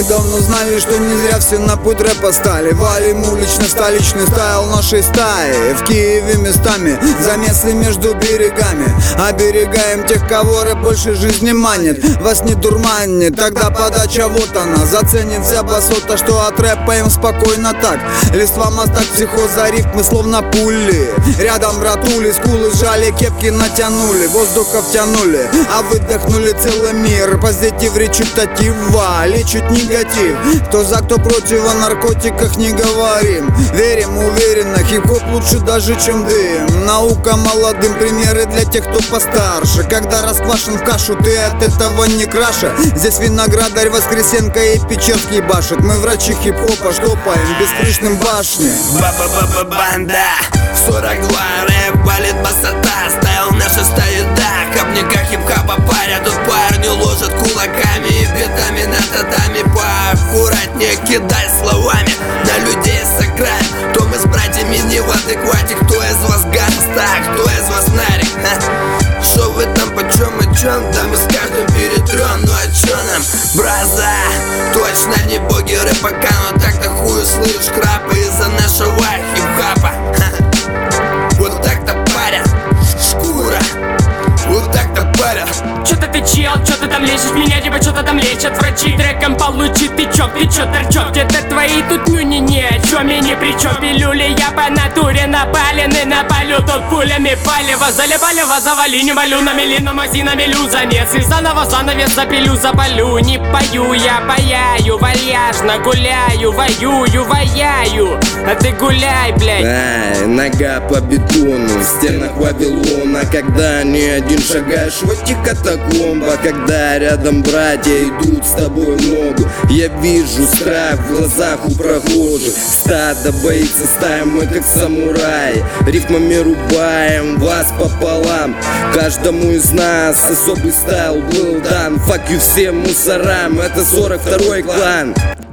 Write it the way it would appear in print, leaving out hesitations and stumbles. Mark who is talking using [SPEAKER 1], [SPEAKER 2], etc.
[SPEAKER 1] давно знали, что не зря все на путь рэпа стали. Валим уличный, столичный стайл нашей стаи. В Киеве местами замесы между берегами. Оберегаем тех, кого рэп больше жизни манит. Вас не дурманит, тогда подача вот она. Заценит вся басота, что от рэпа им спокойно так. Листва мостак, психоза, рифмы словно пули. Рядом братули, скулы сжали, кепки натянули, воздуха втянули, а выдохнули целый мир. Позитив, речитатива, лечит негатив. Кто за, кто против, о наркотиках не говорим. Верим уверенно, хип-хоп лучше даже, чем дым. Наука молодым, примеры для тех, кто постарше. Когда расквашен в кашу, ты от этого не краше. Здесь Виноградарь, Воскресенко и Печерский башет. Мы врачи хип-хопа, штопаем бескрышным башни.
[SPEAKER 2] Банда 42 рэп, валит басота. Стайл наша стоит, да. Капника хип-хопа паря. Тут парни ложат кулаками и битами на татами. Поаккуратнее кидай словами на людей сыграть. Кто мы с братьями не в адеквате? Кто из вас гаста, кто из вас нарик? Шо вы там почем и чем? Да мы с каждым перетрем. Ну а чё нам, браза? Точно не боги рэпа, но так-то хуй слышь крапы из-за нашего хип-хопа. Вот так-то паря, шкура. Вот так-то паря.
[SPEAKER 3] Чё-то ты чел, чё ты там лечишь? Меня типа чё-то там лечат врачи. Треком получи тычок, ты чё торчок? Где-то твои тут нюни ни о чём и ни при чём. Пилюли я по натуре напаленный, напалю тут пулями палево. Залепалево завали, не молю, намели, намази, намелю замес. И заново занавес запилю, запалю. Не пою, я паяю, вальяжно гуляю, воюю, ваяю. А ты гуляй, блядь.
[SPEAKER 4] Нога по бетону, в стенах Вавилона. Когда ни один шагаешь в эти катакомбы, когда рядом братья идут с тобой в ногу. Я вижу страх в глазах у прохожих. Стадо боится стаи, мы как самураи. Рифмами рубаем вас пополам. Каждому из нас особый стайл был дан. Fuck you всем мусорам, это 42-й клан.